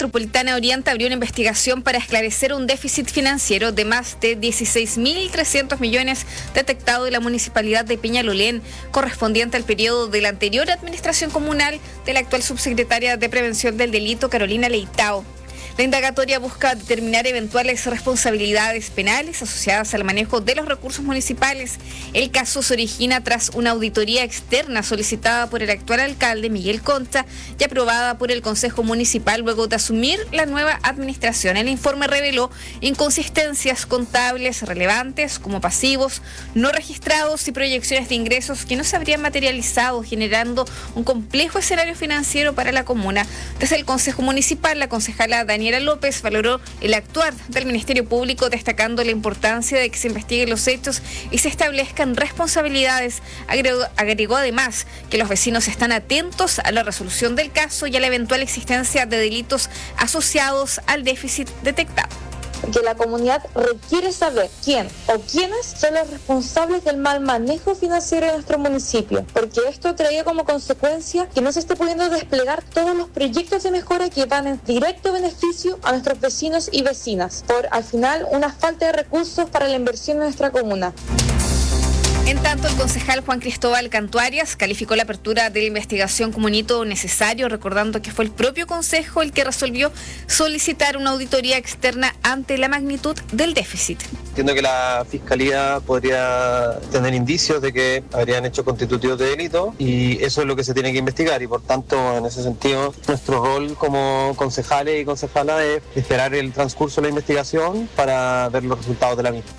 Metropolitana Oriente abrió una investigación para esclarecer un déficit financiero de más de 16.300 millones detectado en la municipalidad de Peñalolén, correspondiente al periodo de la anterior administración comunal de la actual subsecretaria de Prevención del Delito, Carolina Leitao. La indagatoria busca determinar eventuales responsabilidades penales asociadas al manejo de los recursos municipales. El caso se origina tras una auditoría externa solicitada por el actual alcalde Miguel Concha y aprobada por el Consejo Municipal luego de asumir la nueva administración. El informe reveló inconsistencias contables relevantes como pasivos no registrados y proyecciones de ingresos que no se habrían materializado, generando un complejo escenario financiero para la comuna. Desde el Consejo Municipal, la concejala Daniela López valoró el actuar del Ministerio Público, destacando la importancia de que se investiguen los hechos y se establezcan responsabilidades. Agregó además que los vecinos están atentos a la resolución del caso y a la eventual existencia de delitos asociados al déficit detectado. Que la comunidad requiere saber quién o quiénes son los responsables del mal manejo financiero de nuestro municipio, porque esto traía como consecuencia que no se esté pudiendo desplegar todos los proyectos de mejora que van en directo beneficio a nuestros vecinos y vecinas, por al final una falta de recursos para la inversión en nuestra comuna. En tanto, el concejal Juan Cristóbal Cantuarias calificó la apertura de la investigación como un hito necesario, recordando que fue el propio Consejo el que resolvió solicitar una auditoría externa ante la magnitud del déficit. Entiendo que la Fiscalía podría tener indicios de que habrían hecho constitutivos de delito y eso es lo que se tiene que investigar y por tanto, en ese sentido, nuestro rol como concejales y concejalas es esperar el transcurso de la investigación para ver los resultados de la misma.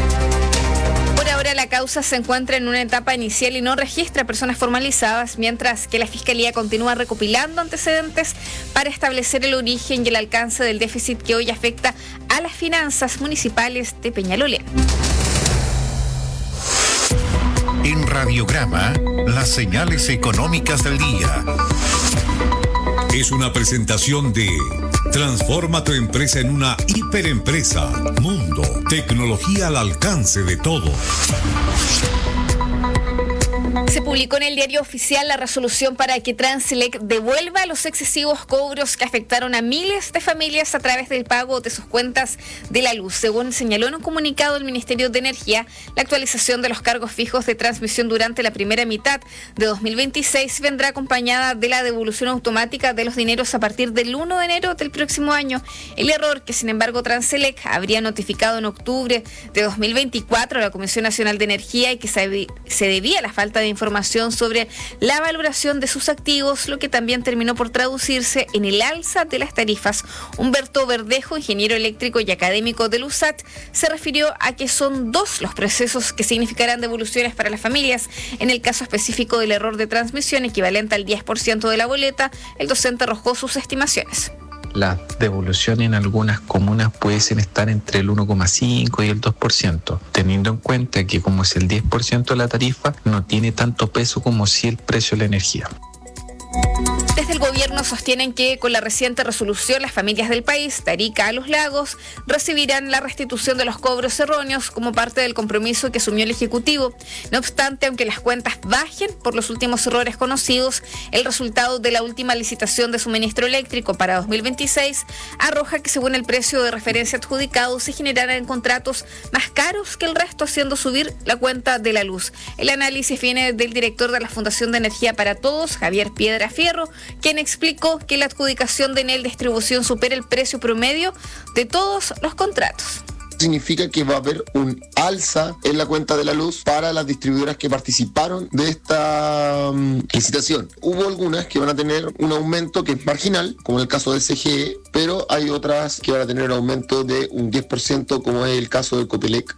Ahora la causa se encuentra en una etapa inicial y no registra personas formalizadas, mientras que la Fiscalía continúa recopilando antecedentes para establecer el origen y el alcance del déficit que hoy afecta a las finanzas municipales de Peñalolén. En Radiograma, las señales económicas del día. Es una presentación de Transforma tu empresa en una hiperempresa. Mundo, tecnología al alcance de todos. Se publicó en el Diario Oficial la resolución para que Transelec devuelva los excesivos cobros que afectaron a miles de familias a través del pago de sus cuentas de la luz. Según señaló en un comunicado el Ministerio de Energía, la actualización de los cargos fijos de transmisión durante la primera mitad de 2026 vendrá acompañada de la devolución automática de los dineros a partir del 1 de enero del próximo año. El error que, sin embargo, Transelec habría notificado en octubre de 2024 a la Comisión Nacional de Energía y que se debía a la falta de información sobre la valoración de sus activos, lo que también terminó por traducirse en el alza de las tarifas. Humberto Verdejo, ingeniero eléctrico y académico del USAT, se refirió a que son dos los procesos que significarán devoluciones para las familias. En el caso específico del error de transmisión, equivalente al 10% de la boleta, el docente arrojó sus estimaciones. Las devoluciones en algunas comunas pueden estar entre el 1,5 y el 2%, teniendo en cuenta que como es el 10% de la tarifa, no tiene tanto peso como si el precio de la energía. Desde el gobierno sostienen que con la reciente resolución las familias del país, de Arica a Los Lagos, recibirán la restitución de los cobros erróneos como parte del compromiso que asumió el Ejecutivo. No obstante, aunque las cuentas bajen por los últimos errores conocidos, el resultado de la última licitación de suministro eléctrico para 2026 arroja que según el precio de referencia adjudicado se generarán contratos más caros que el resto, haciendo subir la cuenta de la luz. El análisis viene del director de la Fundación de Energía para Todos, Javier Piedra Fierro, quien explicó que la adjudicación de Enel Distribución supera el precio promedio de todos los contratos. Significa que va a haber un alza en la cuenta de la luz para las distribuidoras que participaron de esta licitación. Hubo algunas que van a tener un aumento que es marginal, como en el caso del CGE, pero hay otras que van a tener un aumento de un 10%, como es el caso de Copelec.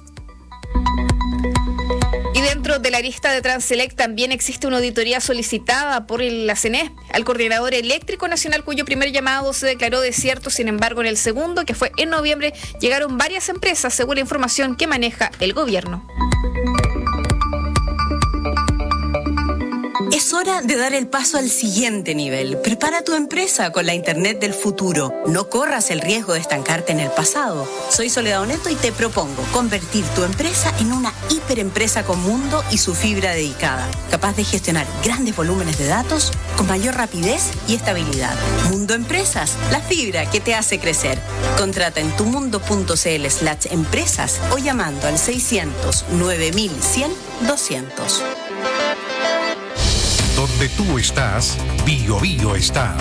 Dentro de la lista de Transelec también existe una auditoría solicitada por la CNE al Coordinador Eléctrico Nacional, cuyo primer llamado se declaró desierto. Sin embargo, en el segundo, que fue en noviembre, llegaron varias empresas, según la información que maneja el gobierno. Es Es hora de dar el paso al siguiente nivel. Prepara tu empresa con la Internet del futuro. No corras el riesgo de estancarte en el pasado. Soy Soledad Oneto y te propongo convertir tu empresa en una hiperempresa con mundo y su fibra dedicada, capaz de gestionar grandes volúmenes de datos con mayor rapidez y estabilidad. Mundo Empresas, la fibra que te hace crecer. Contrata en tumundo.cl/empresas o llamando al 600 9100 200. Donde tú estás, Bio Bio está.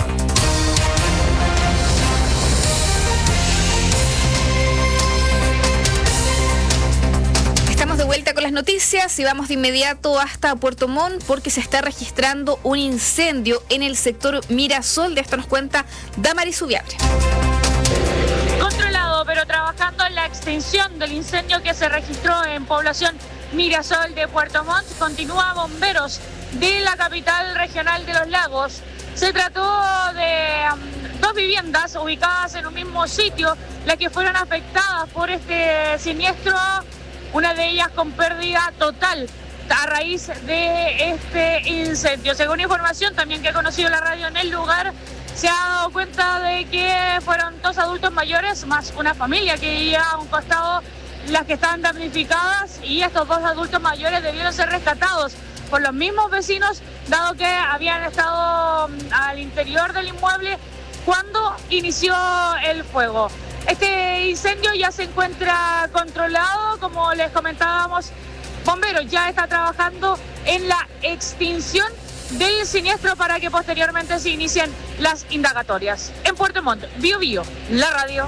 Estamos de vuelta con las noticias y vamos de inmediato hasta Puerto Montt porque se está registrando un incendio en el sector Mirasol. De esto nos cuenta Damaris Ubiabre. Controlado, pero trabajando en la extinción del incendio que se registró en población Mirasol de Puerto Montt, continúa bomberos de la capital regional de los lagos. Se trató de dos viviendas ubicadas en un mismo sitio, las que fueron afectadas por este siniestro, una de ellas con pérdida total a raíz de este incendio. Según información también que ha conocido la radio en el lugar, se ha dado cuenta de que fueron dos adultos mayores más una familia que vivía a un costado las que estaban damnificadas, y estos dos adultos mayores debieron ser rescatados por los mismos vecinos, dado que habían estado al interior del inmueble cuando inició el fuego. Este incendio ya se encuentra controlado, como les comentábamos, bomberos ya está trabajando en la extinción del siniestro para que posteriormente se inicien las indagatorias. En Puerto Montt, Bio Bio, la radio.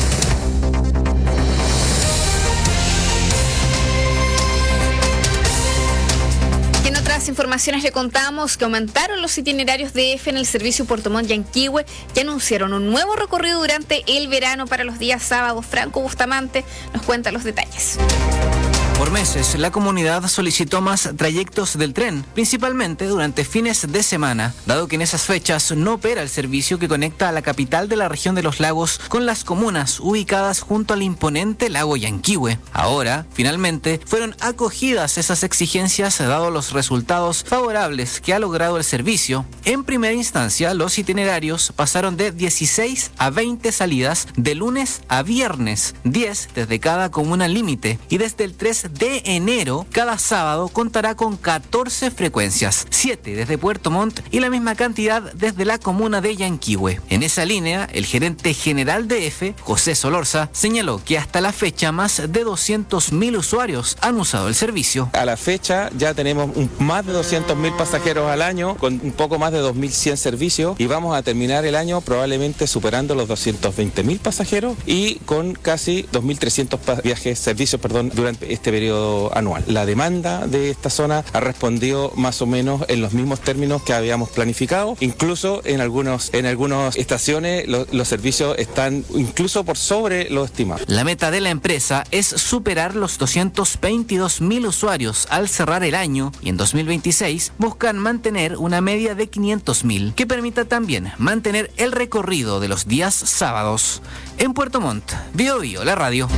En otras informaciones le contamos que aumentaron los itinerarios de EFE en el servicio Puerto Montt Yanquihue, que anunciaron un nuevo recorrido durante el verano para los días sábados. Franco Bustamante nos cuenta los detalles. Por meses, la comunidad solicitó más trayectos del tren, principalmente durante fines de semana, dado que en esas fechas no opera el servicio que conecta a la capital de la región de los lagos con las comunas ubicadas junto al imponente lago Yanquihue. Ahora, finalmente, fueron acogidas esas exigencias dado los resultados favorables que ha logrado el servicio. En primera instancia, los itinerarios pasaron de 16 a 20 salidas de lunes a viernes, 10 desde cada comuna límite, y desde el 3 de enero, cada sábado contará con 14 frecuencias, 7 desde Puerto Montt y la misma cantidad desde la comuna de Yanquihue. En esa línea, el gerente general de EFE, José Solorza, señaló que hasta la fecha más de 200.000 usuarios han usado el servicio. A la fecha ya tenemos más de 200.000 pasajeros al año, con un poco más de 2.100 servicios, y vamos a terminar el año probablemente superando los 220.000 pasajeros y con casi 2.300 servicios durante este periodo anual. La demanda de esta zona ha respondido más o menos en los mismos términos que habíamos planificado. Incluso en algunas estaciones los servicios están incluso por sobre lo estimado. La meta de la empresa es superar los 222.000 usuarios al cerrar el año, y en 2026 buscan mantener una media de 500.000 que permita también mantener el recorrido de los días sábados. En Puerto Montt, Bio Bio, la radio.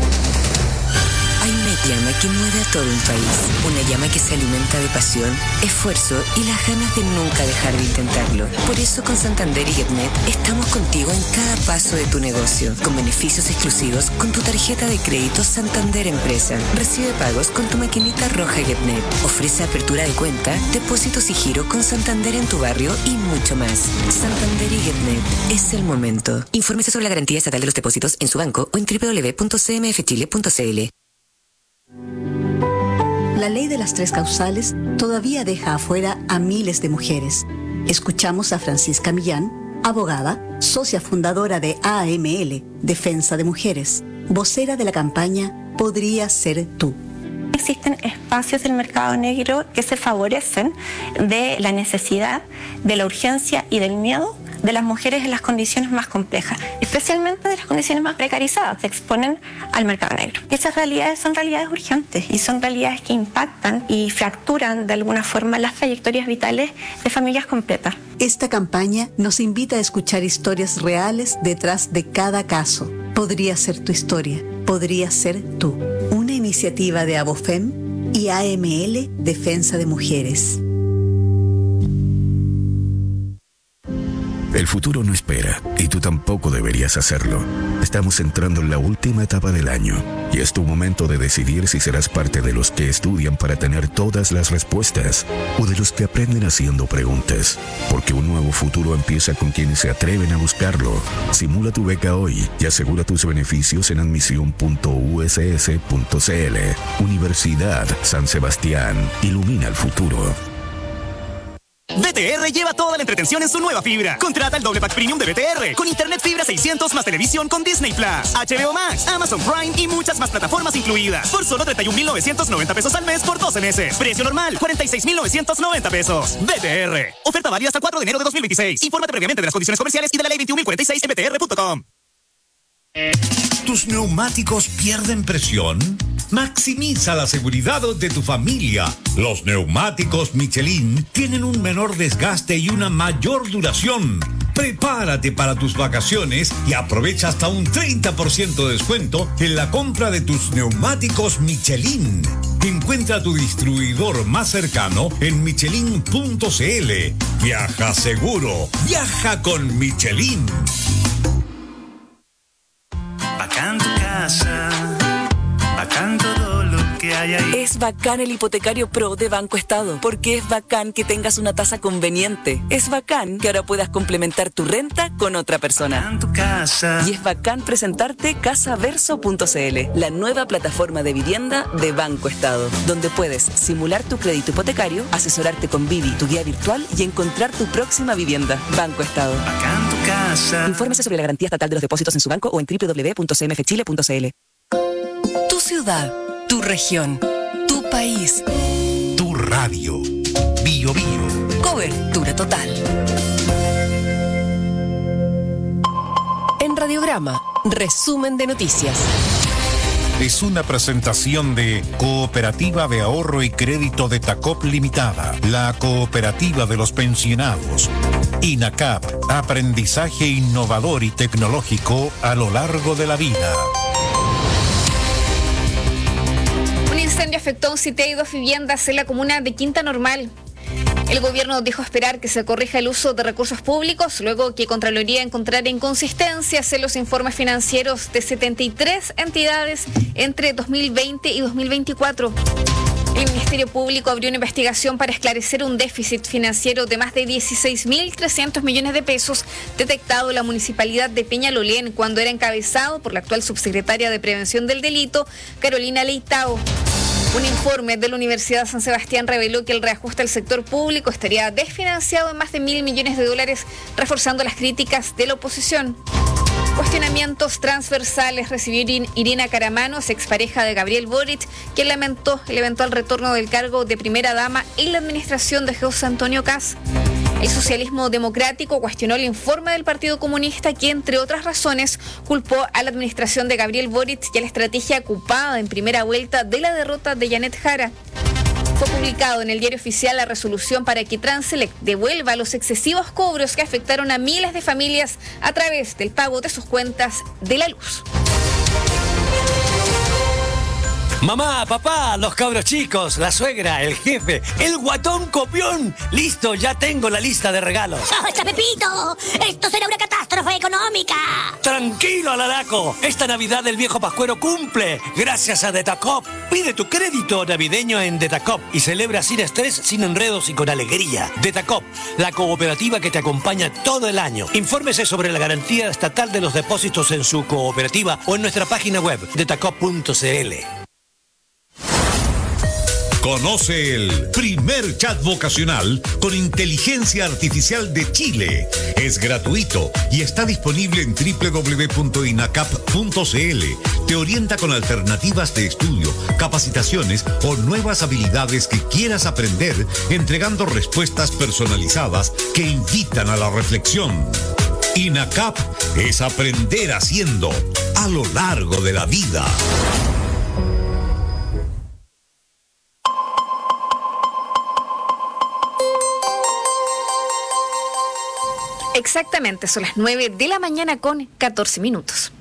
Hay una llama que mueve a todo un país, una llama que se alimenta de pasión, esfuerzo y las ganas de nunca dejar de intentarlo. Por eso con Santander y Getnet estamos contigo en cada paso de tu negocio, con beneficios exclusivos con tu tarjeta de crédito Santander Empresa. Recibe pagos con tu maquinita roja Getnet. Ofrece apertura de cuenta, depósitos y giro con Santander en tu barrio y mucho más. Santander y Getnet, es el momento. Infórmese sobre la garantía estatal de los depósitos en su banco o en www.cmfchile.cl. La ley de las tres causales todavía deja afuera a miles de mujeres. Escuchamos a Francisca Millán, abogada, socia fundadora de AML, Defensa de Mujeres, vocera de la campaña Podría Ser Tú. Existen espacios del mercado negro que se favorecen de la necesidad, de la urgencia y del miedo de las mujeres en las condiciones más complejas, especialmente de las condiciones más precarizadas, se exponen al mercado negro. Esas realidades son realidades urgentes y son realidades que impactan y fracturan de alguna forma las trayectorias vitales de familias completas. Esta campaña nos invita a escuchar historias reales detrás de cada caso. Podría ser tu historia, podría ser tú. Una iniciativa de Abofem y AML Defensa de Mujeres. futuro no espera y tú tampoco deberías hacerlo. Estamos entrando en la última etapa del año y es tu momento de decidir si serás parte de los que estudian para tener todas las respuestas o de los que aprenden haciendo preguntas. Porque un nuevo futuro empieza con quienes se atreven a buscarlo. Simula tu beca hoy y asegura tus beneficios en admisión.uss.cl. Universidad San Sebastián. Ilumina el futuro. BTR lleva toda la entretención en su nueva fibra. Contrata el doble pack premium de BTR con internet fibra 600 más televisión con Disney Plus, HBO Max, Amazon Prime y muchas más plataformas incluidas por solo 31.990 pesos al mes por 12 meses. Precio normal 46.990 pesos. BTR. Oferta válida hasta el 4 de enero de 2026. Infórmate previamente de las condiciones comerciales y de la ley 21.046 en btr.com. ¿Tus neumáticos pierden presión? Maximiza la seguridad de tu familia. Los neumáticos Michelin tienen un menor desgaste y una mayor duración. Prepárate para tus vacaciones y aprovecha hasta un 30% de descuento en la compra de tus neumáticos Michelin. Encuentra tu distribuidor más cercano en michelin.cl. Viaja seguro. Viaja con Michelin. Bacán tu casa, bacán todo lo que hay ahí. Es bacán el hipotecario Pro de Banco Estado, porque es bacán que tengas una tasa conveniente. Es bacán que ahora puedas complementar tu renta con otra persona. Bacán tu casa. Y es bacán presentarte Casaverso.cl, la nueva plataforma de vivienda de Banco Estado, donde puedes simular tu crédito hipotecario, asesorarte con Vivi, tu guía virtual, y encontrar tu próxima vivienda. Banco Estado. Bacán tu casa. Infórmese sobre la garantía estatal de los depósitos en su banco o en www.cmfchile.cl. Tu ciudad, tu región, tu país, tu radio. Bio Bio. Cobertura total. En Radiograma, resumen de noticias. Es una presentación de Cooperativa de Ahorro y Crédito de Tacop Limitada, la cooperativa de los pensionados. INACAP, aprendizaje innovador y tecnológico a lo largo de la vida. Un incendio afectó a un sitio y 2 viviendas en la comuna de Quinta Normal. El gobierno dijo esperar que se corrija el uso de recursos públicos luego que Contraloría encontrara inconsistencias en los informes financieros de 73 entidades entre 2020 y 2024. El Ministerio Público abrió una investigación para esclarecer un déficit financiero de más de 16.300 millones de pesos detectado en la municipalidad de Peñalolén cuando era encabezado por la actual subsecretaria de Prevención del Delito, Carolina Leitao. Un informe de la Universidad San Sebastián reveló que el reajuste al sector público estaría desfinanciado en más de $1.000 millones, reforzando las críticas de la oposición. Cuestionamientos transversales recibió Irina Caramanos, expareja de Gabriel Boric, quien lamentó el eventual retorno del cargo de primera dama en la administración de José Antonio Kast. El socialismo democrático cuestionó el informe del Partido Comunista que, entre otras razones, culpó a la administración de Gabriel Boric y a la estrategia ocupada en primera vuelta de la derrota de Janet Jara. Fue publicado en el Diario Oficial la resolución para que Transelec devuelva los excesivos cobros que afectaron a miles de familias a través del pago de sus cuentas de la luz. Mamá, papá, los cabros chicos, la suegra, el jefe, el guatón copión. Listo, ya tengo la lista de regalos. ¡Basta, Pepito! ¡Esto será una catástrofe económica! Tranquilo, Alaraco. Esta Navidad el viejo Pascuero cumple gracias a Detacop. Pide tu crédito navideño en Detacop y celebra sin estrés, sin enredos y con alegría. Detacop, la cooperativa que te acompaña todo el año. Infórmese sobre la garantía estatal de los depósitos en su cooperativa o en nuestra página web, detacop.cl. Conoce el primer chat vocacional con inteligencia artificial de Chile. Es gratuito y está disponible en www.inacap.cl. Te orienta con alternativas de estudio, capacitaciones o nuevas habilidades que quieras aprender, entregando respuestas personalizadas que invitan a la reflexión. INACAP es aprender haciendo a lo largo de la vida. Exactamente, son las 9 de la mañana con 14 minutos.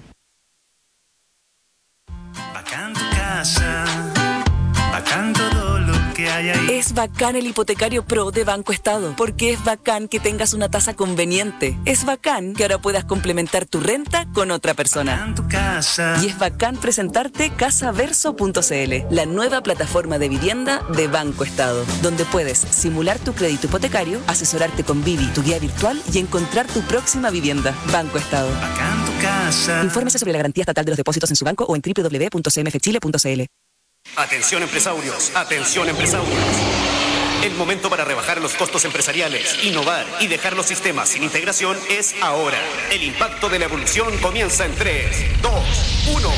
Bacán tu casa, bacán todo lo que hay. hay ahí. Es bacán el hipotecario Pro de Banco Estado, porque es bacán que tengas una tasa conveniente. Es bacán que ahora puedas complementar tu renta con otra persona. Tu casa. Y es bacán presentarte casaverso.cl, la nueva plataforma de vivienda de Banco Estado, donde puedes simular tu crédito hipotecario, asesorarte con Vivi, tu guía virtual, y encontrar tu próxima vivienda. Banco Estado. Bacán tu casa. Infórmese sobre la garantía estatal de los depósitos en su banco o en www.cmfchile.cl. Atención empresarios, atención empresarios. El momento para rebajar los costos empresariales, innovar y dejar los sistemas sin integración es ahora. El impacto de la evolución comienza en 3, 2, 1.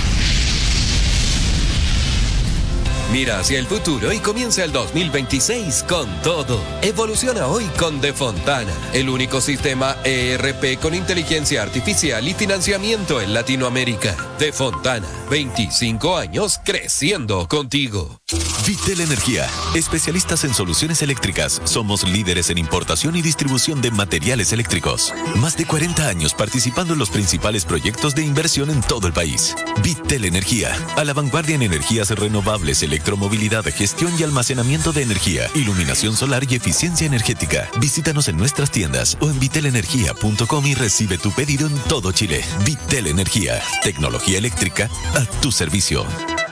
Mira hacia el futuro y comienza el 2026 con todo. Evoluciona hoy con De Fontana, el único sistema ERP con inteligencia artificial y financiamiento en Latinoamérica. De Fontana, 25 años creciendo contigo. Vitel Energía, especialistas en soluciones eléctricas. Somos líderes en importación y distribución de materiales eléctricos. Más de 40 años participando en los principales proyectos de inversión en todo el país. Vitel Energía, a la vanguardia en energías renovables, electromovilidad, gestión y almacenamiento de energía, iluminación solar y eficiencia energética. Visítanos en nuestras tiendas o en vitelenergia.com y recibe tu pedido en todo Chile. Vitel Energía, tecnología eléctrica a tu servicio.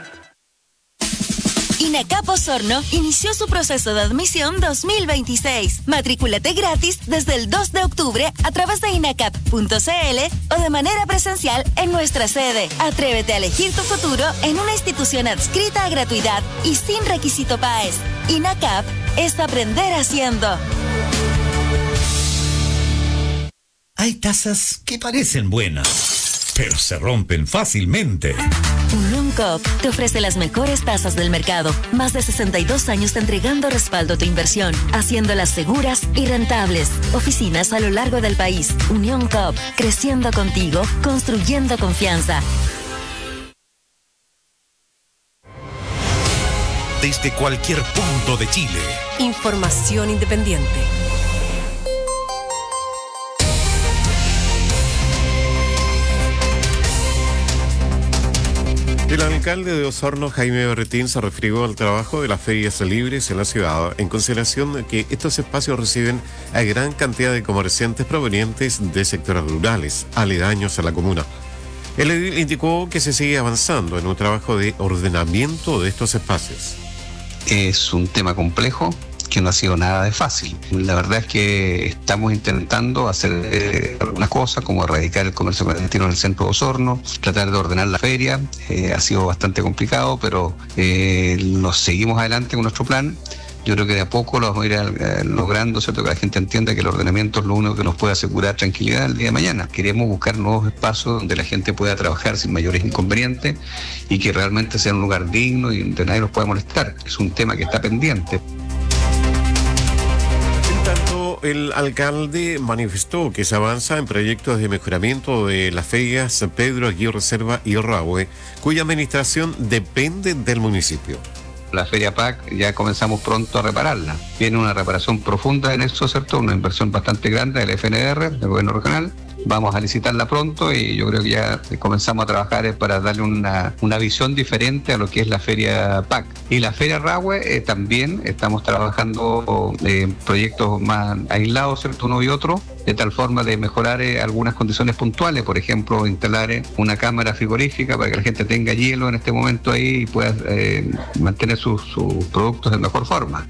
INACAP Osorno inició su proceso de admisión 2026. Matrículate gratis desde el 2 de octubre a través de inacap.cl o de manera presencial en nuestra sede. Atrévete a elegir tu futuro en una institución adscrita a gratuidad y sin requisito PAES. INACAP es aprender haciendo. Hay tazas que parecen buenas, pero se rompen fácilmente. Unión Coop te ofrece las mejores tasas del mercado. Más de 62 años entregando respaldo a tu inversión, haciéndolas seguras y rentables. Oficinas a lo largo del país. Unión Coop, creciendo contigo, construyendo confianza. Desde cualquier punto de Chile. Información independiente. El alcalde de Osorno, Jaime Berretín, se refirió al trabajo de las ferias libres en la ciudad, en consideración de que estos espacios reciben a gran cantidad de comerciantes provenientes de sectores rurales, aledaños a la comuna. Él indicó que se sigue avanzando en un trabajo de ordenamiento de estos espacios. Es un tema complejo, que no ha sido nada de fácil. La verdad es que estamos intentando hacer algunas cosas, como erradicar el comercio clandestino en el centro de Osorno, tratar de ordenar la feria. Ha sido bastante complicado, pero nos seguimos adelante con nuestro plan. Yo creo que de a poco lo vamos a ir logrando, ¿cierto? Que la gente entienda que el ordenamiento es lo único que nos puede asegurar tranquilidad el día de mañana. Queremos buscar nuevos espacios donde la gente pueda trabajar sin mayores inconvenientes y que realmente sea un lugar digno y donde nadie nos pueda molestar. Es un tema que está pendiente. El alcalde manifestó que se avanza en proyectos de mejoramiento de las ferias San Pedro, Aguirre Cerva y Rahue, cuya administración depende del municipio. La Feria PAC ya comenzamos pronto a repararla. Viene una reparación profunda en eso, ¿cierto? Una inversión bastante grande del FNR, del gobierno regional. Vamos a licitarla pronto y yo creo que ya comenzamos a trabajar para darle una visión diferente a lo que es la Feria PAC. Y la Feria Rahue también estamos trabajando proyectos más aislados, ¿cierto? Uno y otro, de tal forma de mejorar algunas condiciones puntuales, por ejemplo, instalar una cámara frigorífica para que la gente tenga hielo en este momento ahí y pueda mantener sus productos de mejor forma.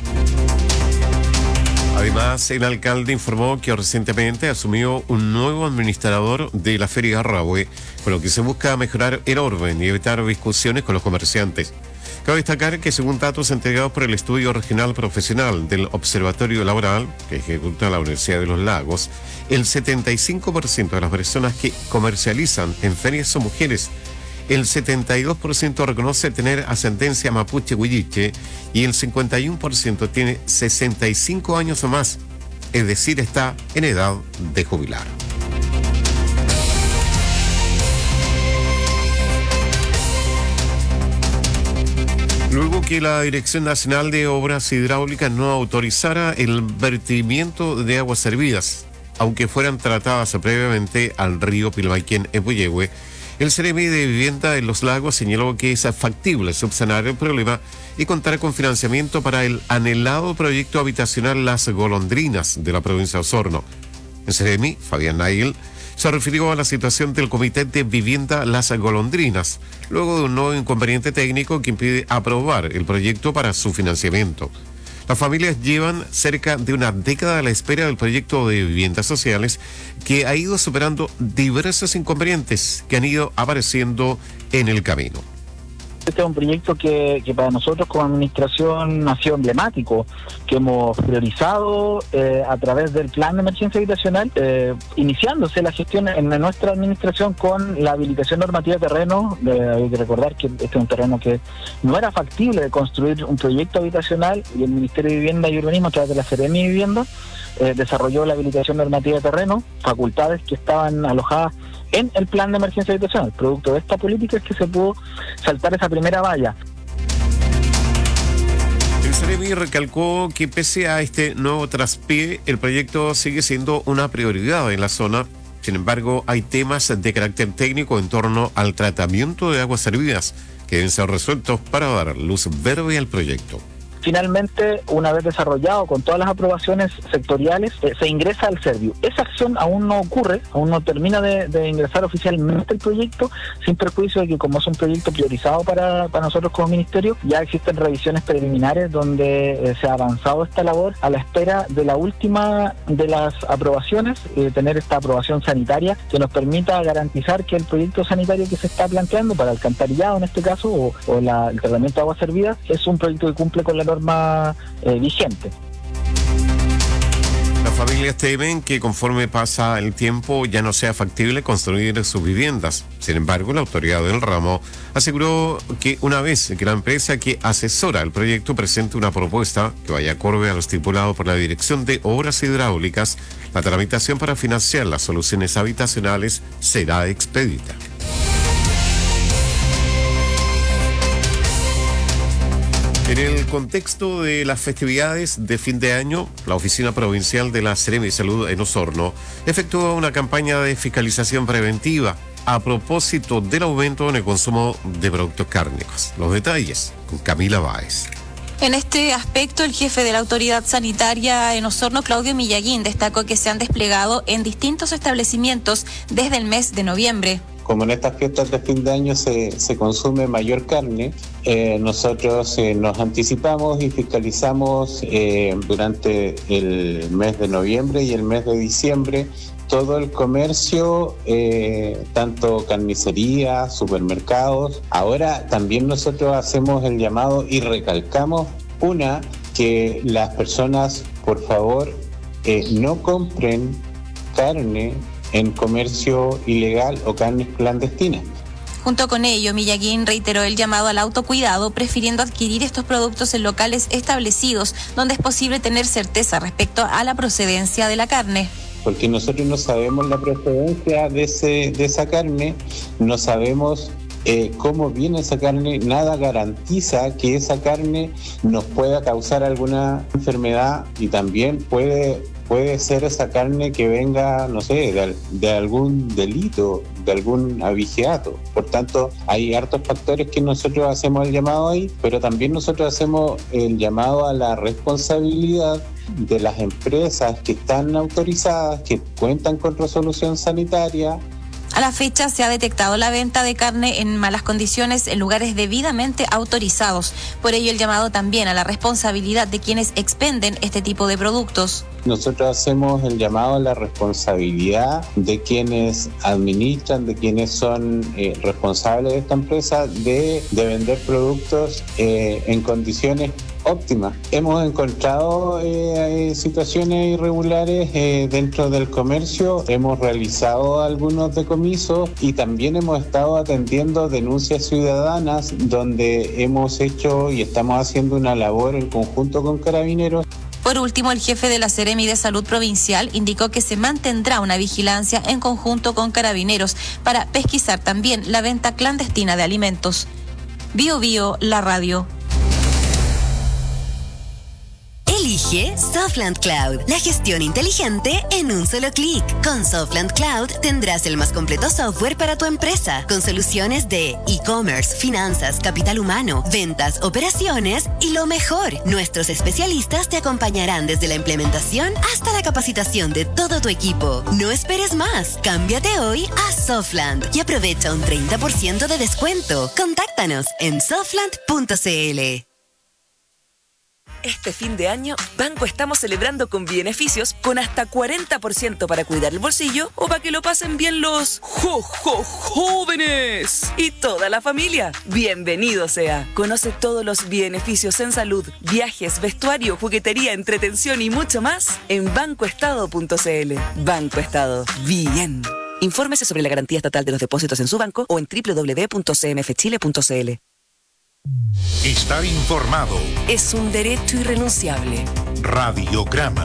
Además, el alcalde informó que recientemente asumió un nuevo administrador de la Feria Rahue, con lo que se busca mejorar el orden y evitar discusiones con los comerciantes. Cabe destacar que según datos entregados por el Estudio Regional Profesional del Observatorio Laboral, que ejecuta la Universidad de los Lagos, el 75% de las personas que comercializan en ferias son mujeres. El 72% reconoce tener ascendencia mapuche-huilliche y el 51% tiene 65 años o más, es decir, está en edad de jubilar. Luego que la Dirección Nacional de Obras Hidráulicas no autorizara el vertimiento de aguas servidas, aunque fueran tratadas previamente al río Pilmaiquén en Puyehue, El Ceremi de Vivienda en Los Lagos señaló que es factible subsanar el problema y contar con financiamiento para el anhelado proyecto habitacional Las Golondrinas de la provincia de Osorno. El Ceremi, Fabián Nail, se refirió a la situación del Comité de Vivienda Las Golondrinas, luego de un nuevo inconveniente técnico que impide aprobar el proyecto para su financiamiento. Las familias llevan cerca de una década a la espera del proyecto de viviendas sociales que ha ido superando diversos inconvenientes que han ido apareciendo en el camino. Este es un proyecto que para nosotros como administración ha sido emblemático, que hemos priorizado a través del plan de emergencia habitacional, iniciándose la gestión en nuestra administración con la habilitación normativa de terreno. Hay que recordar que este es un terreno que no era factible de construir un proyecto habitacional, y el Ministerio de Vivienda y Urbanismo, a través de la Ceremi de Vivienda, desarrolló la habilitación normativa de terreno, facultades que estaban alojadas en el plan de emergencia habitacional. Producto de esta política es que se pudo saltar esa primera valla. El Ceremi recalcó que pese a este nuevo traspié, el proyecto sigue siendo una prioridad en la zona. Sin embargo, hay temas de carácter técnico en torno al tratamiento de aguas servidas que deben ser resueltos para dar luz verde al proyecto. Finalmente, una vez desarrollado con todas las aprobaciones sectoriales, se ingresa al Serviu. Esa acción aún no ocurre, aún no termina de ingresar oficialmente el proyecto, sin perjuicio de que, como es un proyecto priorizado para nosotros como ministerio, ya existen revisiones preliminares donde se ha avanzado esta labor a la espera de la última de las aprobaciones, tener esta aprobación sanitaria que nos permita garantizar que el proyecto sanitario que se está planteando para alcantarillado en este caso, o el tratamiento de aguas servidas, es un proyecto que cumple con la norma vigente. Las familias temen que conforme pasa el tiempo ya no sea factible construir sus viviendas. Sin embargo, la autoridad del ramo aseguró que una vez que la empresa que asesora el proyecto presente una propuesta que vaya acorde a lo estipulado por la Dirección de Obras Hidráulicas, la tramitación para financiar las soluciones habitacionales será expedita. En el contexto de las festividades de fin de año, la Oficina Provincial de la Ceremi de Salud en Osorno efectuó una campaña de fiscalización preventiva a propósito del aumento en el consumo de productos cárnicos. Los detalles con Camila Báez. En este aspecto, el jefe de la autoridad sanitaria en Osorno, Claudio Millaguín, destacó que se han desplegado en distintos establecimientos desde el mes de noviembre. Como en estas fiestas de fin de año se consume mayor carne, nosotros nos anticipamos y fiscalizamos durante el mes de noviembre y el mes de diciembre todo el comercio, tanto carnicería, supermercados. Ahora también nosotros hacemos el llamado y recalcamos que las personas, por favor, no compren carne en comercio ilegal o carnes clandestinas. Junto con ello, Millaguín reiteró el llamado al autocuidado, prefiriendo adquirir estos productos en locales establecidos, donde es posible tener certeza respecto a la procedencia de la carne. Porque nosotros no sabemos la procedencia de esa carne, no sabemos cómo viene esa carne, nada garantiza que esa carne nos pueda causar alguna enfermedad, y también puede ser esa carne que venga, no sé, de algún delito, de algún abigeato. Por tanto, hay hartos factores que nosotros hacemos el llamado ahí, pero también nosotros hacemos el llamado a la responsabilidad de las empresas que están autorizadas, que cuentan con resolución sanitaria. A la fecha se ha detectado la venta de carne en malas condiciones en lugares debidamente autorizados. Por ello, el llamado también a la responsabilidad de quienes expenden este tipo de productos. Nosotros hacemos el llamado a la responsabilidad de quienes administran, de quienes son responsables de esta empresa, de vender productos en condiciones óptimas. Hemos encontrado situaciones irregulares dentro del comercio, hemos realizado algunos decomisos y también hemos estado atendiendo denuncias ciudadanas, donde hemos hecho y estamos haciendo una labor en conjunto con Carabineros. Por último, el jefe de la Ceremi de Salud Provincial indicó que se mantendrá una vigilancia en conjunto con Carabineros para pesquisar también la venta clandestina de alimentos. Bio Bio, la radio. Elige Elige Softland Cloud, la gestión inteligente en un solo clic. Con Softland Cloud tendrás el más completo software para tu empresa, con soluciones de e-commerce, finanzas, capital humano, ventas, operaciones y lo mejor, nuestros especialistas te acompañarán desde la implementación hasta la capacitación de todo tu equipo. No esperes más, cámbiate hoy a Softland y aprovecha un 30% de descuento. Contáctanos en softland.cl. Este fin de año, Banco estamos celebrando con beneficios con hasta 40% para cuidar el bolsillo o para que lo pasen bien los jóvenes y toda la familia. Bienvenido sea. Conoce todos los beneficios en salud, viajes, vestuario, juguetería, entretención y mucho más en bancoestado.cl. Banco Estado. Bien. Infórmese sobre la garantía estatal de los depósitos en su banco o en www.cmfchile.cl. Estar informado. Es un derecho irrenunciable. Radiograma.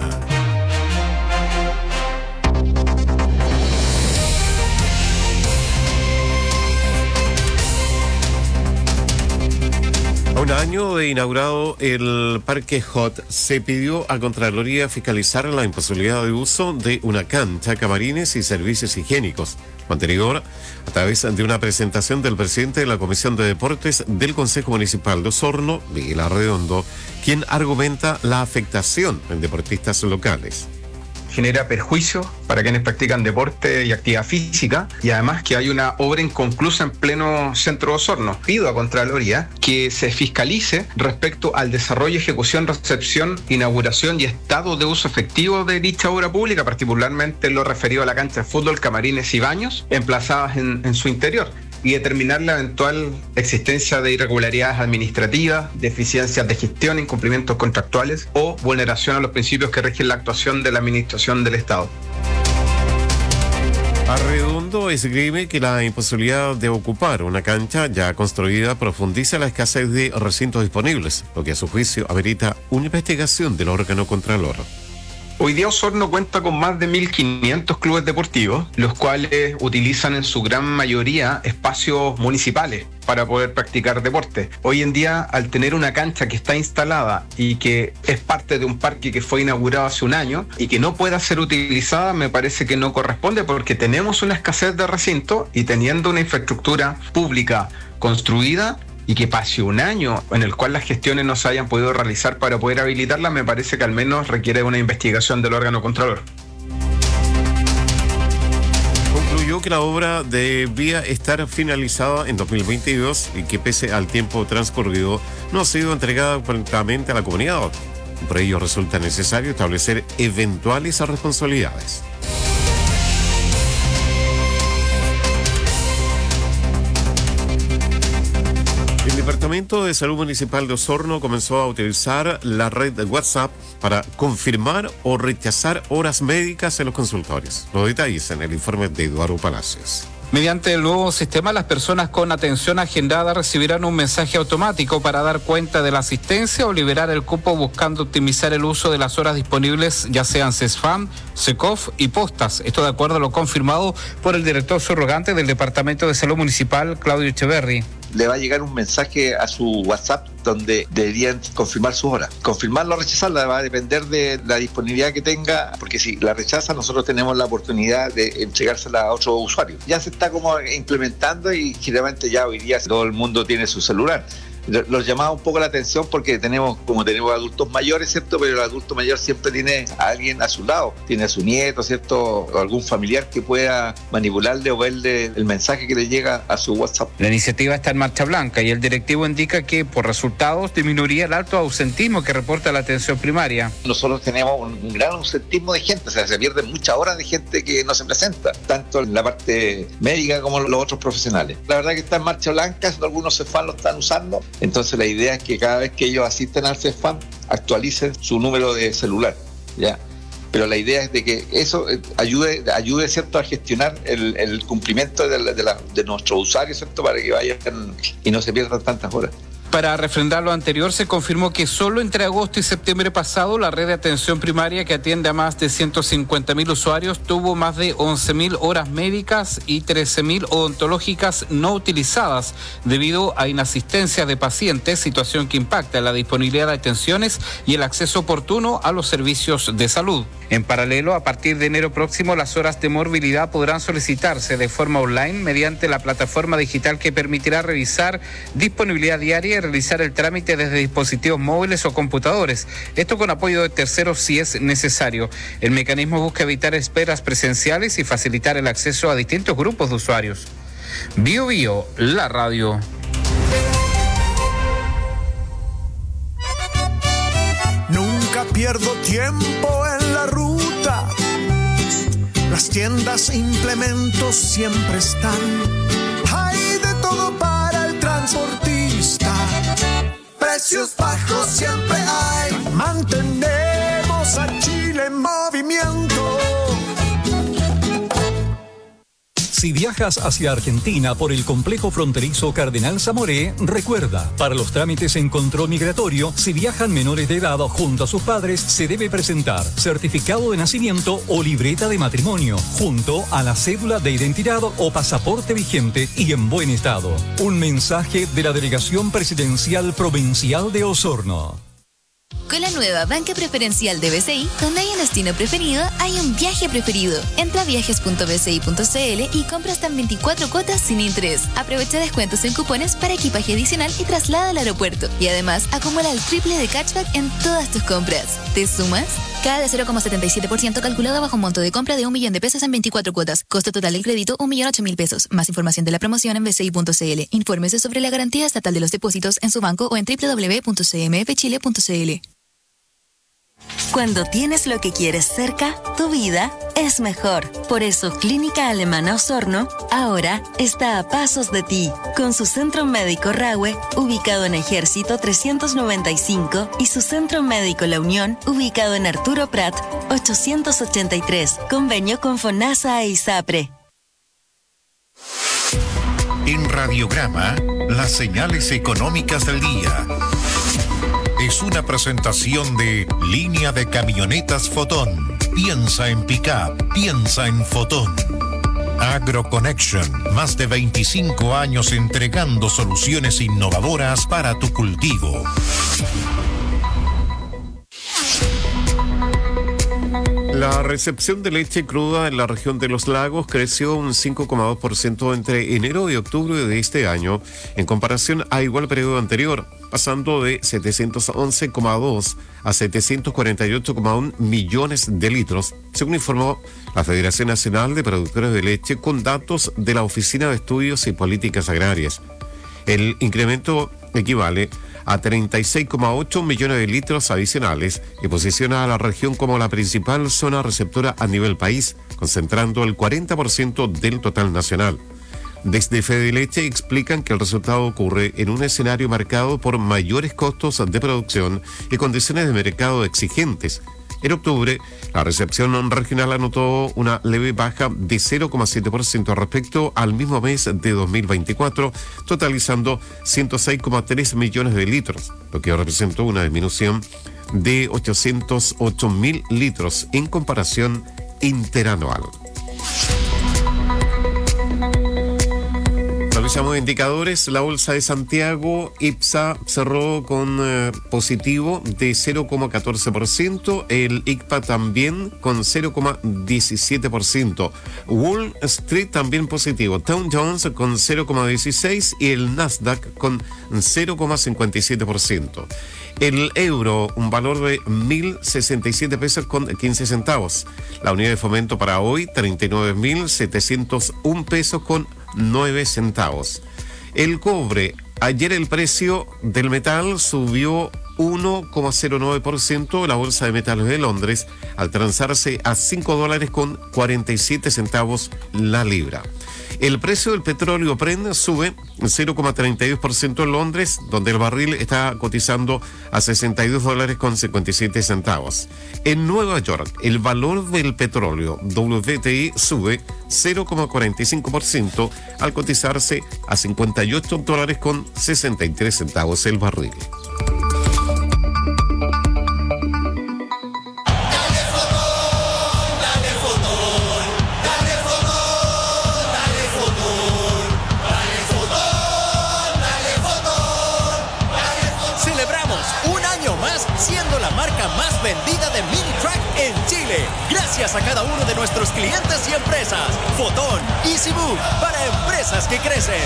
A un año de inaugurado el Parque Hot, se pidió a Contraloría fiscalizar la imposibilidad de uso de una cancha, camarines y servicios higiénicos. Lo anterior, a través de una presentación del presidente de la Comisión de Deportes del Consejo Municipal de Osorno, Miguel Arredondo, quien argumenta la afectación en deportistas locales. Genera perjuicio para quienes practican deporte y actividad física, y además que hay una obra inconclusa en pleno centro de Osorno. Pido a Contraloría que se fiscalice respecto al desarrollo, ejecución, recepción, inauguración y estado de uso efectivo de dicha obra pública, particularmente lo referido a la cancha de fútbol, camarines y baños emplazadas en su interior, y determinar la eventual existencia de irregularidades administrativas, deficiencias de gestión, incumplimientos contractuales o vulneración a los principios que rigen la actuación de la administración del Estado. Arredondo esgrime que la imposibilidad de ocupar una cancha ya construida profundiza la escasez de recintos disponibles, lo que a su juicio amerita una investigación del órgano contralor. Hoy día Osorno cuenta con más de 1.500 clubes deportivos, los cuales utilizan en su gran mayoría espacios municipales para poder practicar deporte. Hoy en día, al tener una cancha que está instalada y que es parte de un parque que fue inaugurado hace un año y que no pueda ser utilizada, me parece que no corresponde, porque tenemos una escasez de recintos y teniendo una infraestructura pública construida y que pase un año en el cual las gestiones no se hayan podido realizar para poder habilitarla, me parece que al menos requiere una investigación del órgano contralor. Concluyó que la obra debía estar finalizada en 2022 y que pese al tiempo transcurrido no ha sido entregada completamente a la comunidad. Por ello resulta necesario establecer eventuales responsabilidades. El Departamento de Salud Municipal de Osorno comenzó a utilizar la red de WhatsApp para confirmar o rechazar horas médicas en los consultorios. Los detalles en el informe de Eduardo Palacios. Mediante el nuevo sistema, las personas con atención agendada recibirán un mensaje automático para dar cuenta de la asistencia o liberar el cupo, buscando optimizar el uso de las horas disponibles, ya sean CESFAM, SECOF y postas. Esto de acuerdo a lo confirmado por el director subrogante del Departamento de Salud Municipal, Claudio Echeverri. Le va a llegar un mensaje a su WhatsApp donde deberían confirmar sus horas. Confirmarla o rechazarla va a depender de la disponibilidad que tenga, porque si la rechaza, nosotros tenemos la oportunidad de entregársela a otro usuario. Ya se está como implementando y generalmente ya hoy día todo el mundo tiene su celular. Los llamaba un poco la atención porque tenemos adultos mayores, ¿cierto? Pero el adulto mayor siempre tiene a alguien a su lado, tiene a su nieto, ¿cierto? O algún familiar que pueda manipularle o verle el mensaje que le llega a su WhatsApp. La iniciativa está en marcha blanca y el directivo indica que por resultados disminuiría el alto ausentismo que reporta la atención primaria. Nosotros tenemos un gran ausentismo de gente, o sea, se pierden muchas horas de gente que no se presenta, tanto en la parte médica como los otros profesionales. La verdad que está en marcha blanca, algunos CEFAM lo están usando. Entonces la idea es que cada vez que ellos asisten al CEFAM actualicen su número de celular, ¿ya? Pero la idea es de que eso ayude, ¿cierto?, a gestionar el cumplimiento de nuestros usuarios, ¿cierto?, para que vayan y no se pierdan tantas horas. Para refrendar lo anterior, se confirmó que solo entre agosto y septiembre pasado la red de atención primaria, que atiende a más de 150.000 usuarios, tuvo más de 11.000 horas médicas y 13.000 odontológicas no utilizadas debido a inasistencia de pacientes, situación que impacta la disponibilidad de atenciones y el acceso oportuno a los servicios de salud. En paralelo, a partir de enero próximo, las horas de morbilidad podrán solicitarse de forma online mediante la plataforma digital que permitirá revisar disponibilidad diaria y realizar el trámite desde dispositivos móviles o computadores. Esto con apoyo de terceros si es necesario. El mecanismo busca evitar esperas presenciales y facilitar el acceso a distintos grupos de usuarios. Bio Bio, la radio. Nunca pierdo tiempo en la ruta. Las tiendas e implementos siempre están. Hay de todo para el transportista. Precios bajos siempre hay. Mantenemos a Chile en movimiento. Si viajas hacia Argentina por el complejo fronterizo Cardenal Zamoré, recuerda, para los trámites en control migratorio, si viajan menores de edad junto a sus padres, se debe presentar certificado de nacimiento o libreta de matrimonio, junto a la cédula de identidad o pasaporte vigente y en buen estado. Un mensaje de la Delegación Presidencial Provincial de Osorno. Con la nueva banca preferencial de BCI, donde hay un destino preferido, hay un viaje preferido. Entra a viajes.bci.cl y compra hasta en 24 cuotas sin interés. Aprovecha descuentos en cupones para equipaje adicional y traslada al aeropuerto. Y además, acumula el triple de cashback en todas tus compras. ¿Te sumas? Cada de 0,77% calculado bajo un monto de compra de 1 millón de pesos en 24 cuotas. Costo total del crédito, 1.008.000 pesos. Más información de la promoción en bci.cl. Infórmese sobre la garantía estatal de los depósitos en su banco o en www.cmfchile.cl. Cuando tienes lo que quieres cerca, tu vida es mejor. Por eso Clínica Alemana Osorno ahora está a pasos de ti, con su centro médico Rahue, ubicado en Ejército 395, y su centro médico La Unión, ubicado en Arturo Prat 883, convenio con FONASA e ISAPRE. En Radiograma, las señales económicas del día. Es una presentación de Línea de Camionetas Fotón. Piensa en pick-up, piensa en Fotón. AgroConnection, más de 25 años entregando soluciones innovadoras para tu cultivo. La recepción de leche cruda en la región de los lagos creció un 5,2% entre enero y octubre de este año, en comparación a igual periodo anterior, pasando de 711,2 a 748,1 millones de litros, según informó la Federación Nacional de Productores de Leche con datos de la Oficina de Estudios y Políticas Agrarias. El incremento equivale a 36,8 millones de litros adicionales y posiciona a la región como la principal zona receptora a nivel país, concentrando el 40% del total nacional. Desde Fedeleche explican que el resultado ocurre en un escenario marcado por mayores costos de producción y condiciones de mercado exigentes. En octubre, la recepción regional anotó una leve baja de 0,7% respecto al mismo mes de 2024, totalizando 106,3 millones de litros, lo que representó una disminución de 808.000 litros en comparación interanual. Revisamos indicadores. La bolsa de Santiago, IPSA, cerró con positivo de 0,14%. El ICPA también con 0,17%. Wall Street también positivo. Dow Jones con 0,16% y el Nasdaq con 0,57%. El euro, un valor de 1.067 pesos con 15 centavos. La unidad de fomento para hoy, 39.701 pesos con 9 centavos. El cobre, ayer el precio del metal subió 1,09% en la Bolsa de Metales de Londres, al transarse a $5 con 47 centavos la libra. El precio del petróleo Brent sube 0,32% en Londres, donde el barril está cotizando a $62.57. En Nueva York, el valor del petróleo WTI sube 0,45% al cotizarse a $58.63 el barril. Siendo la marca más vendida de mini track en Chile, gracias a cada uno de nuestros clientes y empresas. Fotón, Easy Move, para empresas que crecen.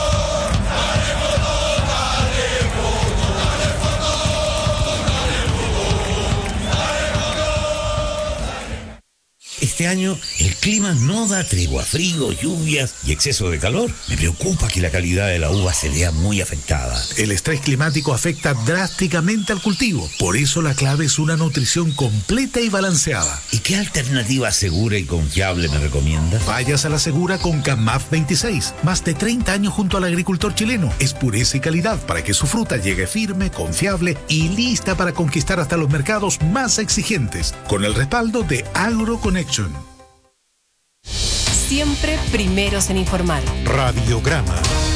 Este año el clima no da tregua, frío, lluvias y exceso de calor. Me preocupa que la calidad de la uva se vea muy afectada. El estrés climático afecta drásticamente al cultivo. Por eso la clave es una nutrición completa y balanceada. ¿Y qué alternativa segura y confiable me recomiendas? Vayas a la segura con CAMAF 26. Más de 30 años junto al agricultor chileno. Es pureza y calidad para que su fruta llegue firme, confiable y lista para conquistar hasta los mercados más exigentes. Con el respaldo de AgroConnection. Siempre primeros en informar. Radiograma.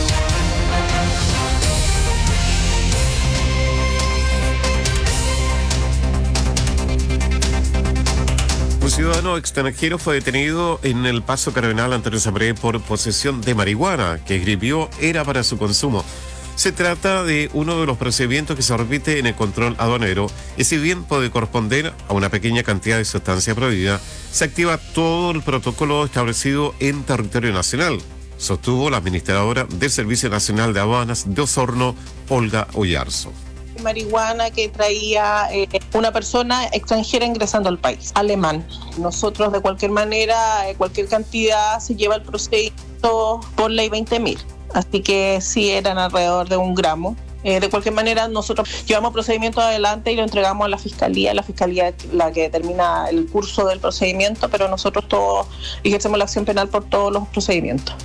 Un ciudadano extranjero fue detenido en el Paso Cardenal Antonio Sapré por posesión de marihuana que escribió era para su consumo. Se trata de uno de los procedimientos que se repite en el control aduanero y si bien puede corresponder a una pequeña cantidad de sustancia prohibida, se activa todo el protocolo establecido en territorio nacional, sostuvo la administradora del Servicio Nacional de Aduanas de Osorno, Olga Oyarzo. Marihuana que traía una persona extranjera ingresando al país, alemán. Nosotros de cualquier manera, cualquier cantidad se lleva el procedimiento por ley 20.000. Así que sí eran alrededor de 1 gramo. De cualquier manera, nosotros llevamos procedimiento adelante y lo entregamos a la fiscalía es la que determina el curso del procedimiento, pero nosotros todos ejercemos la acción penal por todos los procedimientos.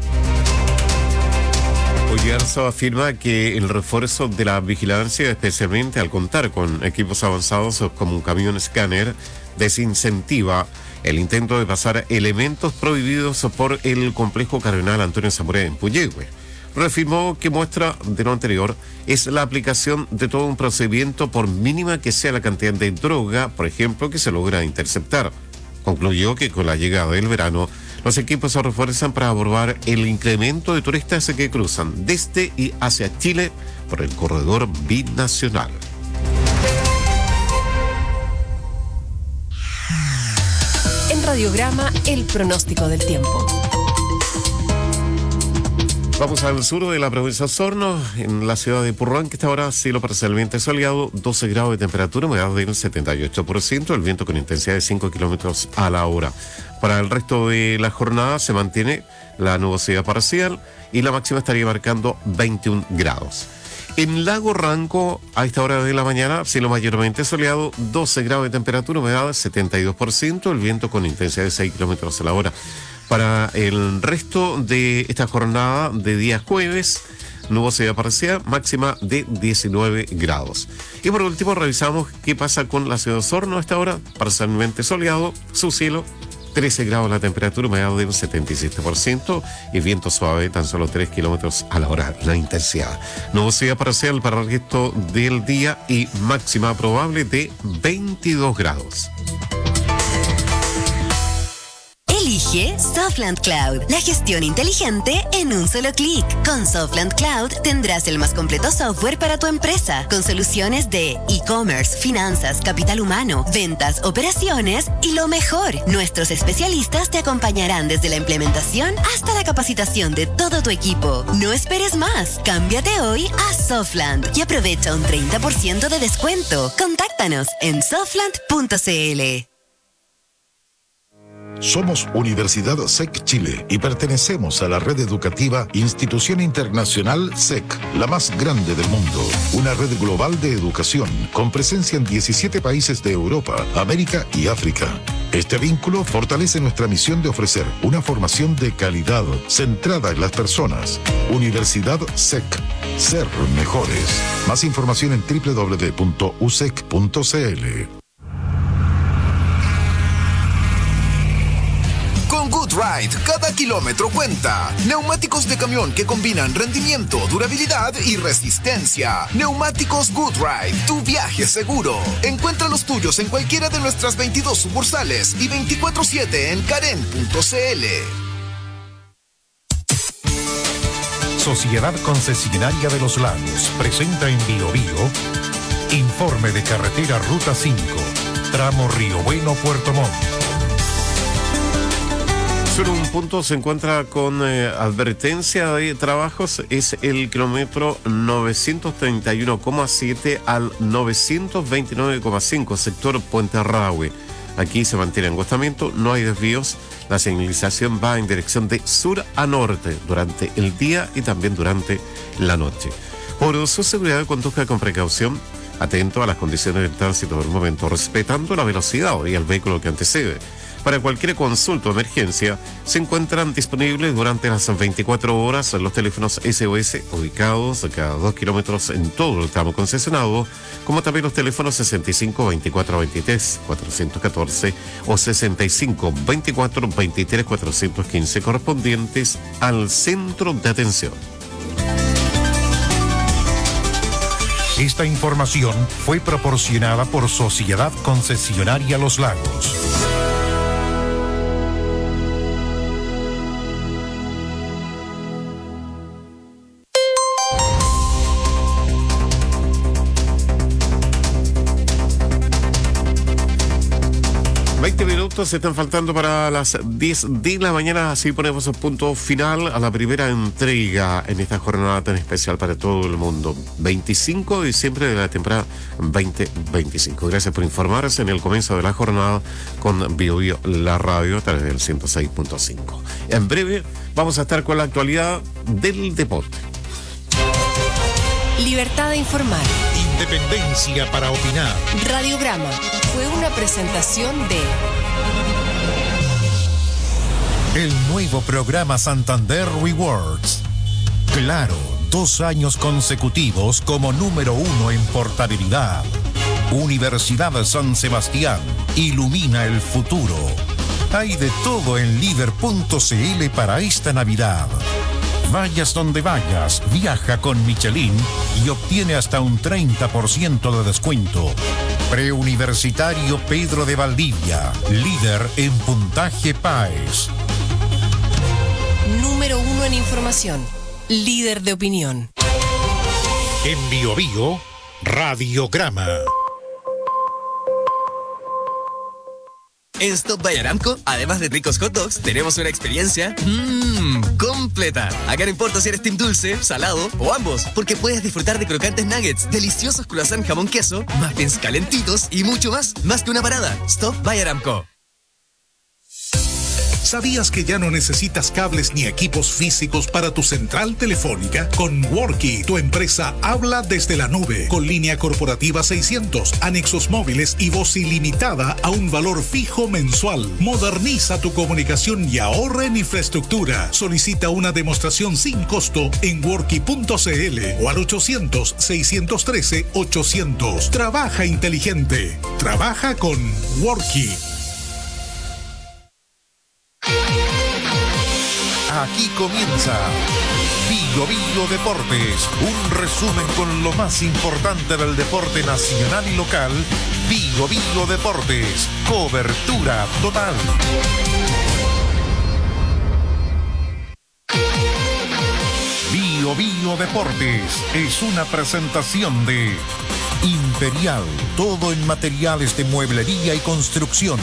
Oyarzo afirma que el refuerzo de la vigilancia, especialmente al contar con equipos avanzados como un camión escáner, desincentiva el intento de pasar elementos prohibidos por el complejo Cardenal Antonio Sapré en Puyehue. Reafirmó que muestra de lo anterior es la aplicación de todo un procedimiento por mínima que sea la cantidad de droga, por ejemplo, que se logra interceptar. Concluyó que con la llegada del verano, los equipos se refuerzan para abordar el incremento de turistas que cruzan desde y hacia Chile por el corredor binacional. En Radiograma, el pronóstico del tiempo. Vamos al sur de la provincia de Osorno, en la ciudad de Purrán, que está ahora cielo parcialmente soleado, 12 grados de temperatura, humedad del 78%, el viento con intensidad de 5 kilómetros a la hora. Para el resto de la jornada se mantiene la nubosidad parcial y la máxima estaría marcando 21 grados. En Lago Ranco, a esta hora de la mañana, cielo mayormente soleado, 12 grados de temperatura, humedad del 72%, el viento con intensidad de 6 kilómetros a la hora. Para el resto de esta jornada de día jueves, nubosidad parcial, máxima de 19 grados. Y por último, revisamos qué pasa con la ciudad de Osorno a esta hora, parcialmente soleado, su cielo, 13 grados la temperatura, humedad del 77% y viento suave, tan solo 3 kilómetros a la hora, la intensidad. Nubosidad parcial para el resto del día y máxima probable de 22 grados. Elige Softland Cloud, la gestión inteligente en un solo clic. Con Softland Cloud tendrás el más completo software para tu empresa, con soluciones de e-commerce, finanzas, capital humano, ventas, operaciones y lo mejor, nuestros especialistas te acompañarán desde la implementación hasta la capacitación de todo tu equipo. No esperes más, cámbiate hoy a Softland y aprovecha un 30% de descuento. Contáctanos en softland.cl. Somos Universidad SEC Chile y pertenecemos a la red educativa Institución Internacional SEC, la más grande del mundo. Una red global de educación con presencia en 17 países de Europa, América y África. Este vínculo fortalece nuestra misión de ofrecer una formación de calidad centrada en las personas. Universidad SEC. Ser mejores. Más información en www.usec.cl. Con GoodRide, cada kilómetro cuenta. Neumáticos de camión que combinan rendimiento, durabilidad y resistencia. Neumáticos GoodRide, tu viaje seguro. Encuentra los tuyos en cualquiera de nuestras 22 sucursales y 24/7 en Karen.cl. Sociedad Concesionaria de los Lagos presenta en Biobío informe de carretera Ruta 5, tramo Río Bueno, Puerto Montt. Solo un punto se encuentra con advertencia de trabajos, es el kilómetro 931,7 al 929,5, sector Puente Arrahue. Aquí se mantiene angostamiento, no hay desvíos, la señalización va en dirección de sur a norte durante el día y también durante la noche. Por su seguridad, conduzca con precaución, atento a las condiciones del tránsito del momento, respetando la velocidad y el vehículo que antecede. Para cualquier consulta o emergencia, se encuentran disponibles durante las 24 horas los teléfonos SOS ubicados a cada 2 kilómetros en todo el tramo concesionado, como también los teléfonos 65 24 23 414 o 65 24 23 415 correspondientes al centro de atención. Esta información fue proporcionada por Sociedad Concesionaria Los Lagos. Se están faltando para las 10 de la mañana, así ponemos un punto final a la primera entrega en esta jornada tan especial para todo el mundo. 25 de diciembre de la temporada 2025. Gracias por informarse en el comienzo de la jornada con Biobío, la radio, a través del 106.5. En breve vamos a estar con la actualidad del deporte. Libertad de informar. Independencia para opinar. Radiograma fue una presentación de... El nuevo programa Santander Rewards. Claro, 2 años consecutivos como número 1 en portabilidad. Universidad San Sebastián. Ilumina el futuro. Hay de todo en líder.cl para esta Navidad. Vayas donde vayas, viaja con Michelin y obtiene hasta un 30% de descuento. Preuniversitario Pedro de Valdivia, líder en puntaje PAES. Número 1 en información, líder de opinión. En Biobío, Radiograma. En Stop by Aramco, además de ricos hot dogs, tenemos una experiencia completa. Acá no importa si eres team dulce, salado o ambos, porque puedes disfrutar de crocantes nuggets, deliciosos croissant jamón queso, muffins calentitos y mucho más. Más que una parada. Stop by Aramco. ¿Sabías que ya no necesitas cables ni equipos físicos para tu central telefónica? Con Worky, tu empresa habla desde la nube, con línea corporativa 600, anexos móviles y voz ilimitada a un valor fijo mensual. Moderniza tu comunicación y ahorra en infraestructura. Solicita una demostración sin costo en Worky.cl o al 800-613-800. Trabaja inteligente. Trabaja con Worky. Aquí comienza Biobío Deportes, un resumen con lo más importante del deporte nacional y local. Biobío Deportes, cobertura total. Biobío Deportes es una presentación de Imperial, todo en materiales de mueblería y construcción.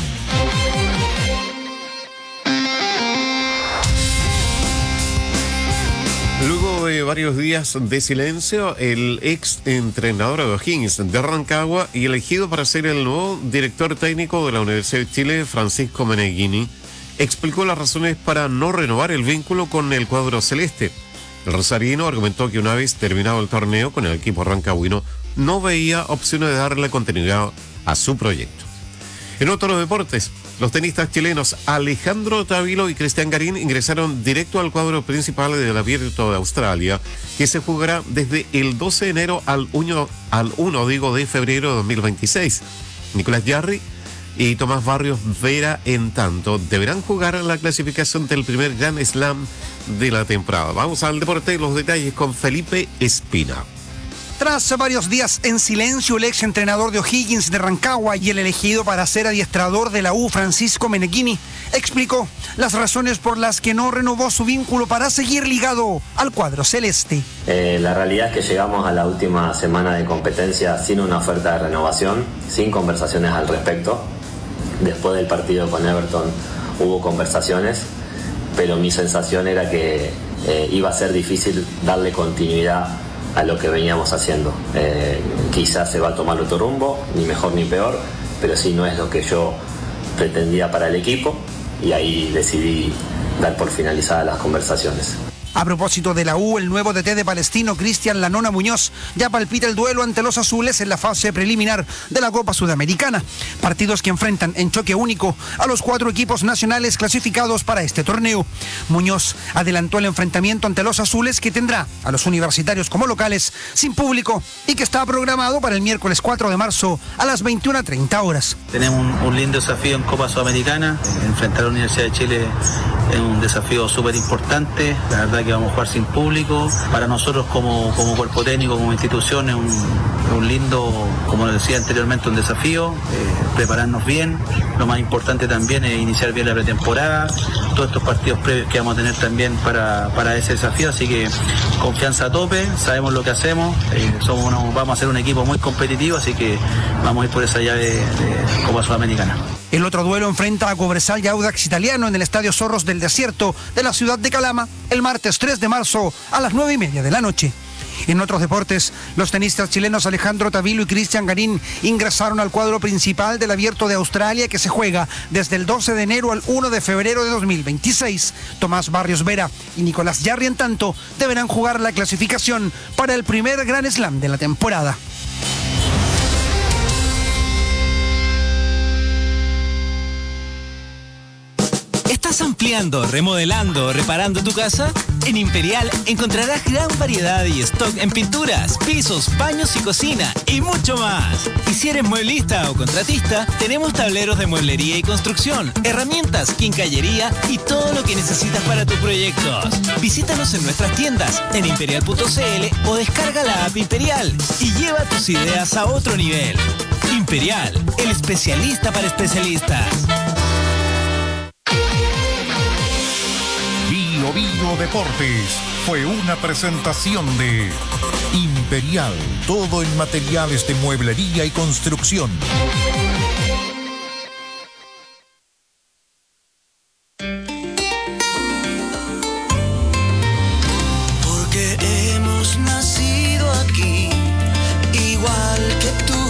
Luego de varios días de silencio, el ex entrenador de O'Higgins de Rancagua y elegido para ser el nuevo director técnico de la Universidad de Chile, Francisco Meneghini, explicó las razones para no renovar el vínculo con el cuadro celeste. El rosarino argumentó que una vez terminado el torneo con el equipo rancagüino, no veía opciones de darle continuidad a su proyecto. En otros deportes, Los tenistas chilenos Alejandro Tavilo y Cristian Garín ingresaron directo al cuadro principal del Abierto de Australia, que se jugará desde el 12 de enero al 1 de febrero de 2026. Nicolás Jarry y Tomás Barrios Vera, en tanto, deberán jugar la clasificación del primer Grand Slam de la temporada. Vamos al deporte, los detalles con Felipe Espina. Tras varios días en silencio, el ex entrenador de O'Higgins de Rancagua y el elegido para ser adiestrador de la U, Francisco Meneghini, explicó las razones por las que no renovó su vínculo para seguir ligado al cuadro celeste. La realidad es que llegamos a la última semana de competencia sin una oferta de renovación, sin conversaciones al respecto. Después del partido con Everton hubo conversaciones, pero mi sensación era que iba a ser difícil darle continuidad a lo que veníamos haciendo. Quizás se va a tomar otro rumbo, ni mejor ni peor, pero sí no es lo que yo pretendía para el equipo, y ahí decidí dar por finalizadas las conversaciones. A propósito de la U, el nuevo DT de Palestino, Cristian Lanona Muñoz, ya palpita el duelo ante los azules en la fase preliminar de la Copa Sudamericana. Partidos que enfrentan en choque único a los 4 equipos nacionales clasificados para este torneo. Muñoz adelantó el enfrentamiento ante los azules, que tendrá a los universitarios como locales sin público y que está programado para el miércoles 4 de marzo a las 21:30 horas. Tenemos un lindo desafío en Copa Sudamericana. Enfrentar a la Universidad de Chile es un desafío súper importante. La verdad que vamos a jugar sin público. Para nosotros como cuerpo técnico, como institución, es un lindo, como decía anteriormente, un desafío. Prepararnos bien. Lo más importante también es iniciar bien la pretemporada. Todos estos partidos previos que vamos a tener también para ese desafío. Así que confianza a tope, sabemos lo que hacemos. Vamos a ser un equipo muy competitivo, así que vamos a ir por esa llave de Copa Sudamericana. El otro duelo enfrenta a Cobresal y Audax Italiano en el Estadio Zorros del Desierto de la ciudad de Calama el martes 3 de marzo a las 9:30 de la noche. En otros deportes, los tenistas chilenos Alejandro Tavilo y Cristian Garín ingresaron al cuadro principal del Abierto de Australia, que se juega desde el 12 de enero al 1 de febrero de 2026. Tomás Barrios Vera y Nicolás Jarry, en tanto, deberán jugar la clasificación para el primer Grand Slam de la temporada. ¿Estás ampliando, remodelando, reparando tu casa? En Imperial encontrarás gran variedad y stock en pinturas, pisos, baños y cocina y mucho más. Y si eres mueblista o contratista, tenemos tableros de mueblería y construcción, herramientas, quincallería y todo lo que necesitas para tus proyectos. Visítanos en nuestras tiendas en imperial.cl o descarga la app Imperial y lleva tus ideas a otro nivel. Imperial, el especialista para especialistas. Bio Deportes fue una presentación de Imperial, todo en materiales de mueblería y construcción. Porque hemos nacido aquí, igual que tú.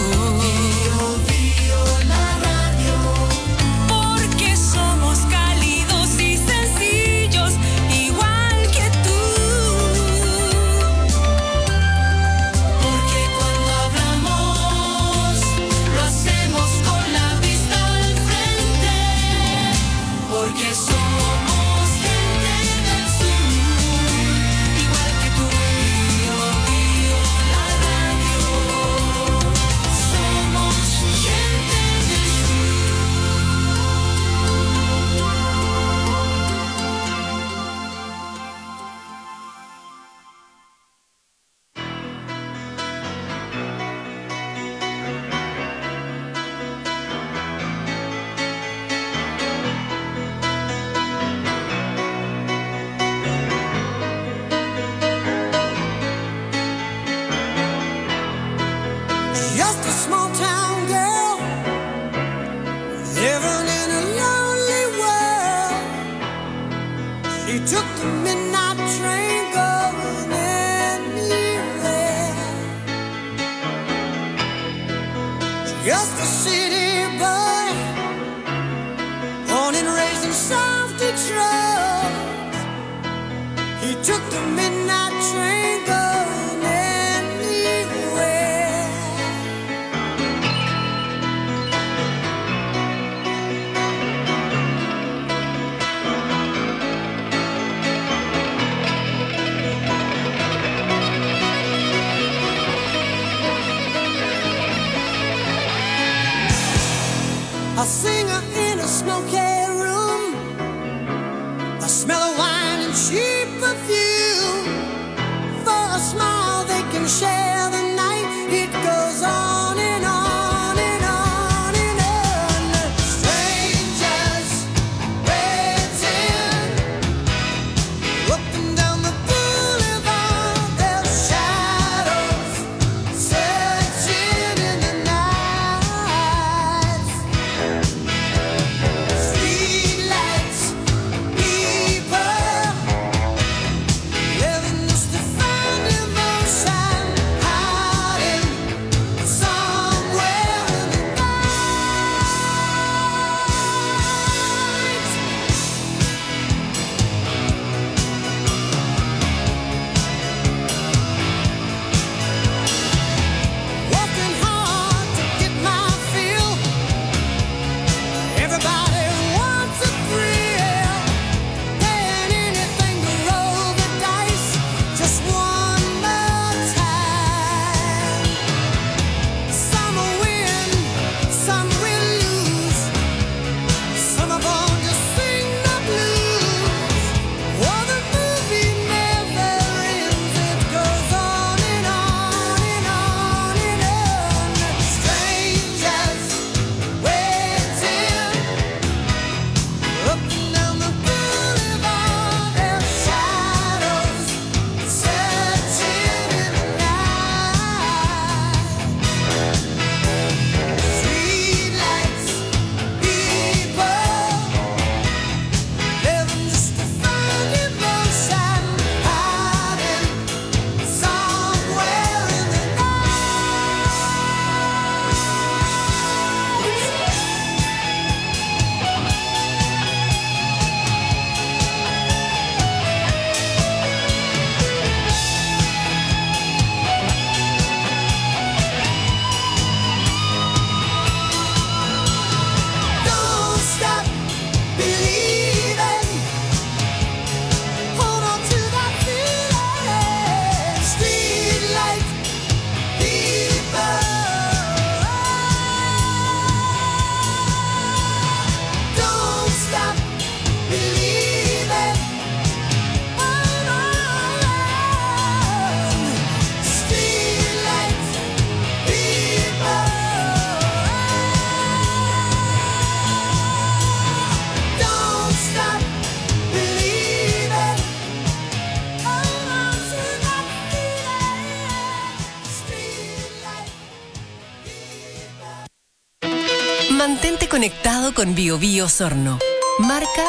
Mantente conectado con BioBio Osorno. Marca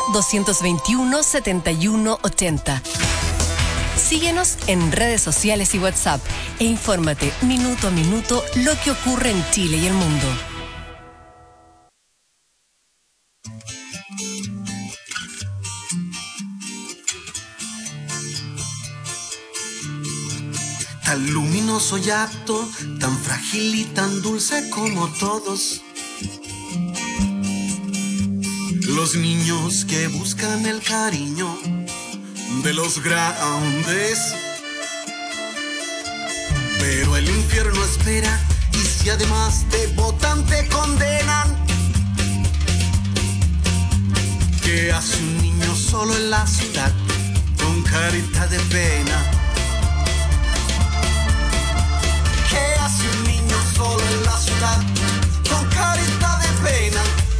221-7180. Síguenos en redes sociales y WhatsApp e infórmate minuto a minuto lo que ocurre en Chile y el mundo. Tan luminoso y apto, tan frágil y tan dulce como todos. Los niños que buscan el cariño de los grandes. Pero el infierno espera, y si además te botan, te condenan. ¿Qué hace un niño solo en la ciudad con carita de pena? ¿Qué hace un niño solo en la ciudad con carita de pena?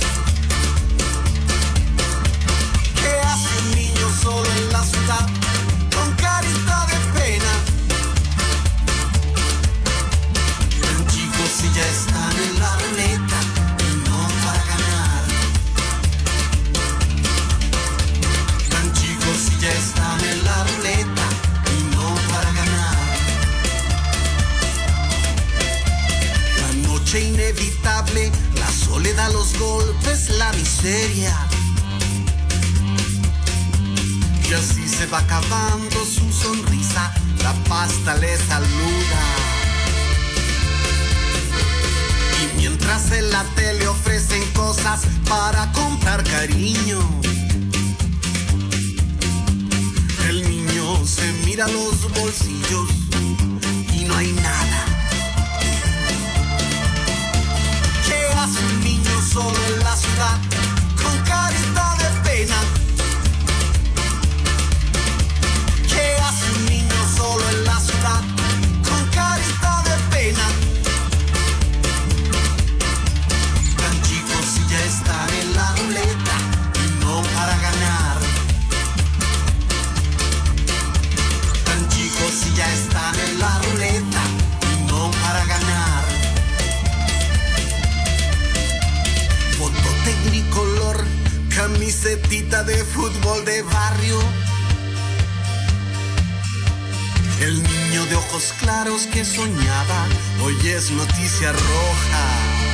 ¿Qué hace un niño solo en la ciudad con carita de pena? Tan chicos si ya están en la ruleta y no para ganar. Tan chicos si ya están en la ruleta y no para ganar. La noche inevitable, la soledad, los golpes, la miseria. Y así se va acabando su sonrisa, la pasta le saluda. Y mientras en la tele ofrecen cosas para comprar cariño, el niño se mira los bolsillos y no hay nada. ¿Qué hace un niño solo en la ciudad con carita de pena? ¿Qué hace un niño solo en la ciudad con carita de pena? Tan chicos si ya están en la ruleta y no para ganar. Tan chicos si ya están en la ruleta y no para ganar. Foto tecnicolor, camisetita de fútbol de barrio. El niño de ojos claros que soñaba hoy es noticia roja.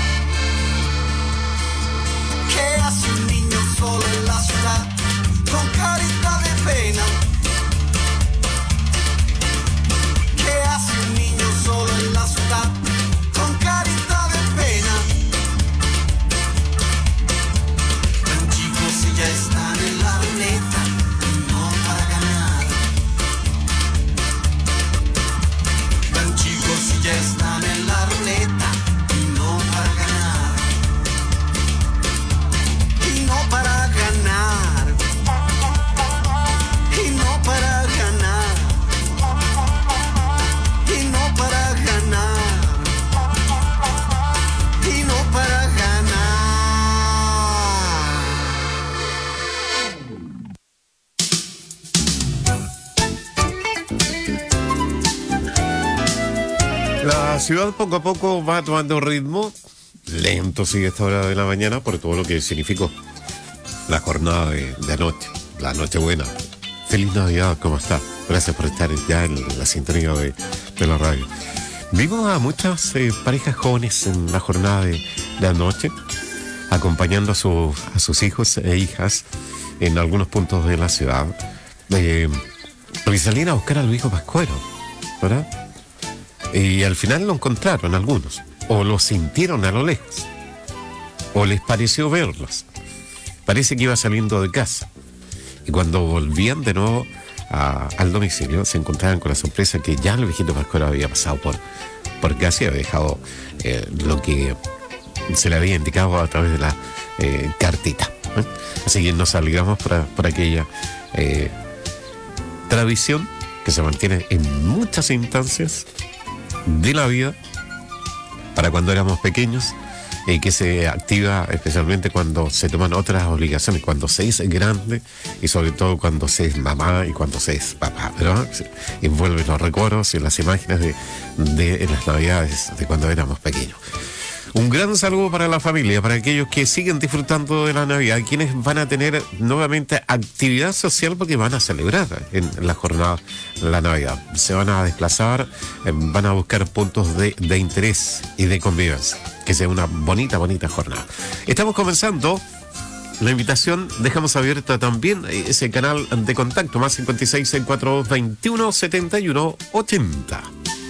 ¿Qué hace un niño solo en la ciudad con carita de pena? ¿Qué hace un niño solo en la ciudad con carita de pena? Tan chicos si ya están en la ruleta y no para ganar. Tan chicos si ya están en la ruleta y no para ganar. Y no para ganar. Y no para ganar. Y no para ganar. Y no para ganar. La ciudad poco a poco va tomando ritmo, lento sigue esta hora de la mañana por todo lo que significó la jornada de anoche, la Nochebuena. Feliz Navidad, ¿cómo está? Gracias por estar ya en la sintonía de la radio. Vimos a muchas parejas jóvenes en la jornada de anoche, acompañando a sus hijos e hijas en algunos puntos de la ciudad. Y salían a buscar a Luis Pascuero, ¿verdad? Y al final lo encontraron algunos, o lo sintieron a lo lejos, o les pareció verlos. Parece que iba saliendo de casa. Y cuando volvían de nuevo al domicilio, se encontraban con la sorpresa que ya el viejito Pascuero había pasado por casa y había dejado lo que se le había indicado a través de la cartita. Así que nos alegramos por aquella tradición que se mantiene en muchas instancias de la vida para cuando éramos pequeños y que se activa especialmente cuando se toman otras obligaciones, cuando se es grande y sobre todo cuando se es mamá y cuando se es papá, ¿verdad? Envuelve los recuerdos y las imágenes de las navidades de cuando éramos pequeños. Un gran saludo para la familia, para aquellos que siguen disfrutando de la Navidad, quienes van a tener nuevamente actividad social porque van a celebrar en la jornada la Navidad. Se van a desplazar, van a buscar puntos de interés y de convivencia. Que sea una bonita jornada. Estamos comenzando. La invitación, dejamos abierta también ese canal de contacto, más 56-642-21-71-80.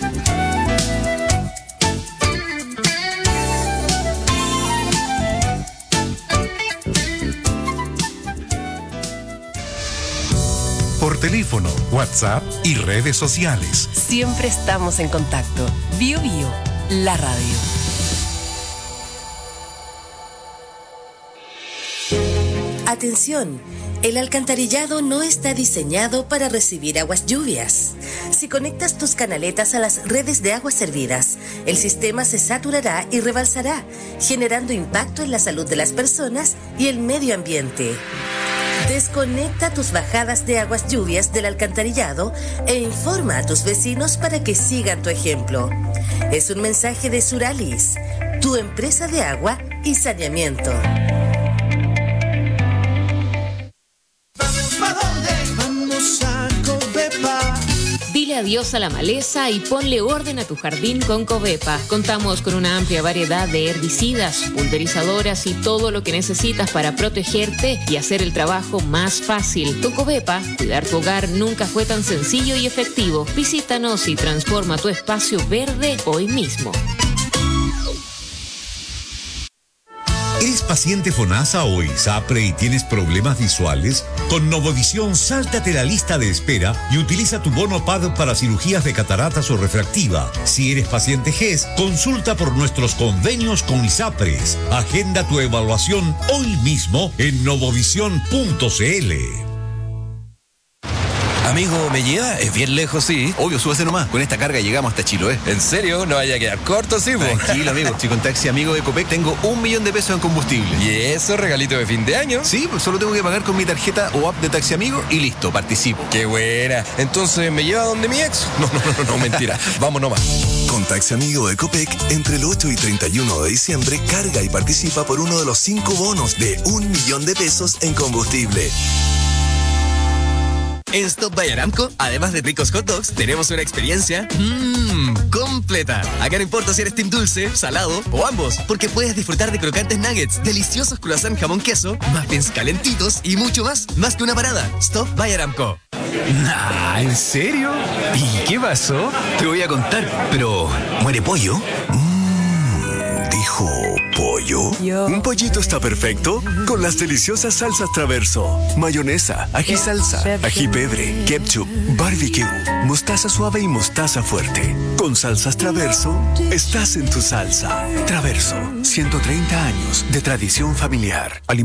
Por teléfono, WhatsApp y redes sociales. Siempre estamos en contacto. Bio Bio, la radio. Atención, el alcantarillado no está diseñado para recibir aguas lluvias. Si conectas tus canaletas a las redes de aguas servidas, el sistema se saturará y rebalsará, generando impacto en la salud de las personas y el medio ambiente. Desconecta tus bajadas de aguas lluvias del alcantarillado e informa a tus vecinos para que sigan tu ejemplo. Es un mensaje de Suralis, tu empresa de agua y saneamiento. Dile adiós a la maleza y ponle orden a tu jardín con Covepa. Contamos con una amplia variedad de herbicidas, pulverizadoras y todo lo que necesitas para protegerte y hacer el trabajo más fácil. Con Covepa, cuidar tu hogar nunca fue tan sencillo y efectivo. Visítanos y transforma tu espacio verde hoy mismo. ¿Eres paciente FONASA o ISAPRE y tienes problemas visuales? Con Novovisión, sáltate la lista de espera y utiliza tu bono PAD para cirugías de cataratas o refractiva. Si eres paciente GES, consulta por nuestros convenios con ISAPRES. Agenda tu evaluación hoy mismo en novovision.cl. Amigo, ¿me lleva? Es bien lejos, sí. Obvio, súbase nomás. Con esta carga llegamos hasta Chiloé. ¿En serio? No vaya a quedar corto, sí, po. Tranquilo, amigo. Si con Taxi Amigo de Copec tengo 1 millón de pesos en combustible. ¿Y eso, regalito de fin de año? Sí, pues solo tengo que pagar con mi tarjeta o app de Taxi Amigo y listo, participo. ¡Qué buena! Entonces, ¿me lleva donde mi ex? No, mentira. Vamos nomás. Con Taxi Amigo de Copec, entre el 8 y 31 de diciembre, carga y participa por uno de los 5 bonos de 1 millón de pesos en combustible. En Stop by Aramco, además de ricos hot dogs, tenemos una experiencia completa. Acá no importa si eres team dulce, salado o ambos, porque puedes disfrutar de crocantes nuggets, deliciosos croissant jamón queso, muffins calentitos y mucho más. Más que una parada. Stop by Aramco. Nah, ¿en serio? ¿Y qué pasó? Te voy a contar, pero ¿muere pollo? ¿Dijo pollo? Un pollito está perfecto con las deliciosas salsas Traverso. Mayonesa, ají salsa, ají pebre, ketchup, barbecue, mostaza suave y mostaza fuerte. Con salsas Traverso, estás en tu salsa. Traverso, 130 años de tradición familiar.